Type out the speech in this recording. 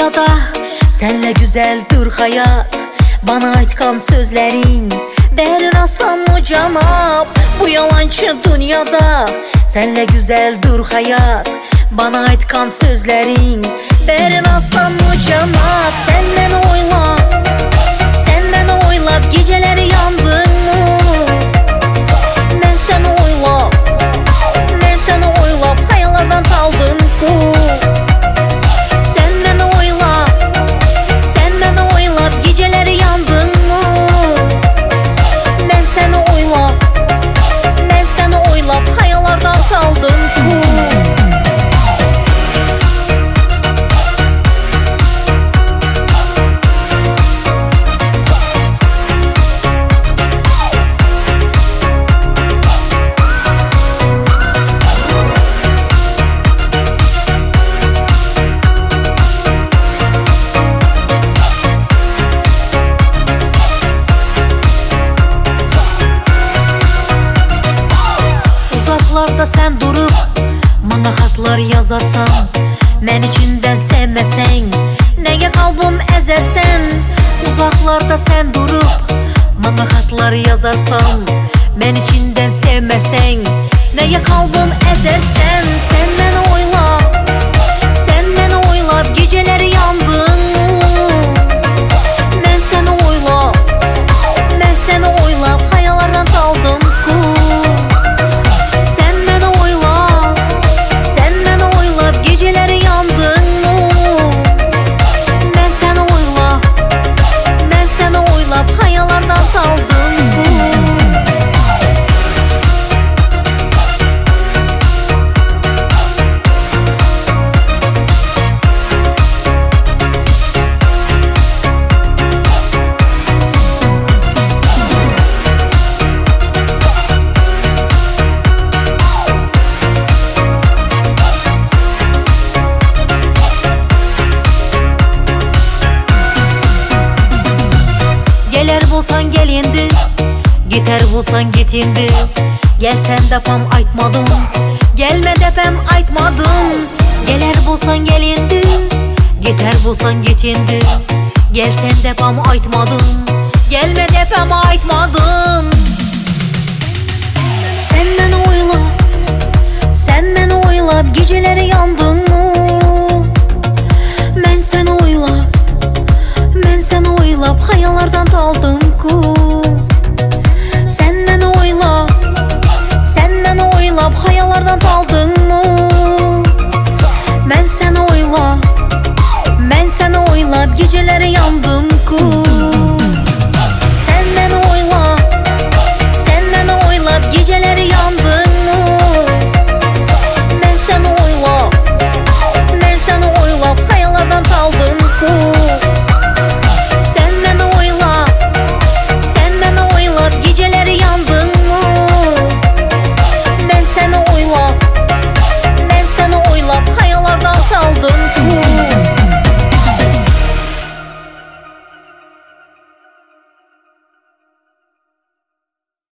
dünyada senle güzeldir hayat. Bana aytkan sözlerin derin aslan mı canap? Bu yalancı dünyada senle güzeldir hayat. Bana aytkan sözlerin derin aslan mı canap? Senden oylap geceleri yandın mı? Ben seni oylap hayallardan kaldım ku. Senden oylap geceleri yandın mı? Ben seni oylap hayallardan kaldım ku. Uzaklarda sen durup bana hatlar yazarsan, ben içinden sevmesen neye kalbim ezersen? Uzaklarda sen durup bana hatlar yazarsan, ben içinden sevmesen neye kalbim ezersen? Senden oylap geceleri yandın mı? Ben seni oylap hayallardan kaldım ku. Geceleri yandın mı? Ben seni oylap hayallardan kaldım bu. Geler bulsan gel indi, gider bulsan git indi. Gelsen depam aytmadım, gelme depem aytmadım. Geler bulsan gel indi, gider bulsan git indi. Gelsen depam aytmadım, gelme depem aytmadım.